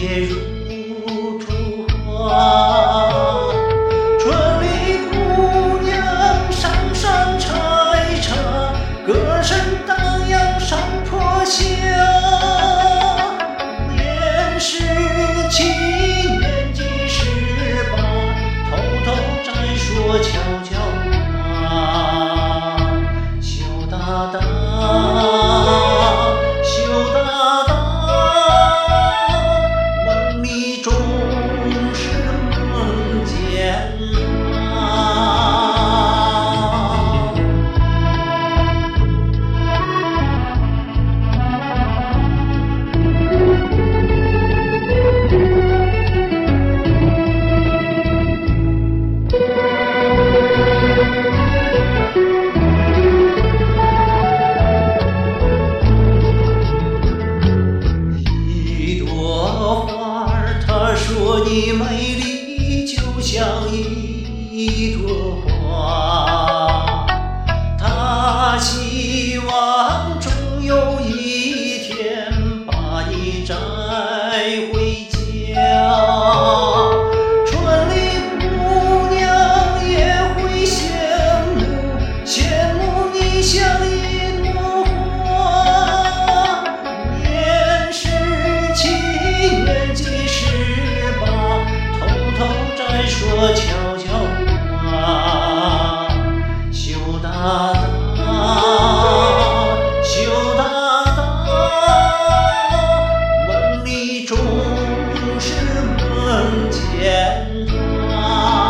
结如图画。村里姑娘上山采茶，歌声荡漾山坡下。年17年纪18，偷偷再说悄悄话。羞答答，羞答答，梦里总是梦见他。说你美丽就像一朵花，他希望终有一天把你摘回家。村里姑娘也会羡慕你像一朵花。年17年纪再说悄悄话，羞答答，羞答答，梦里总是梦见他。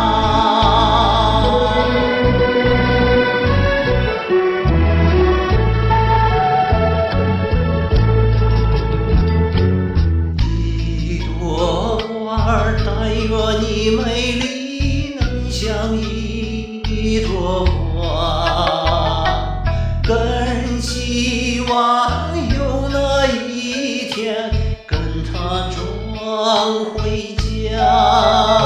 一朵花但愿你美丽能像一朵花，更希望有那一天跟她转回家。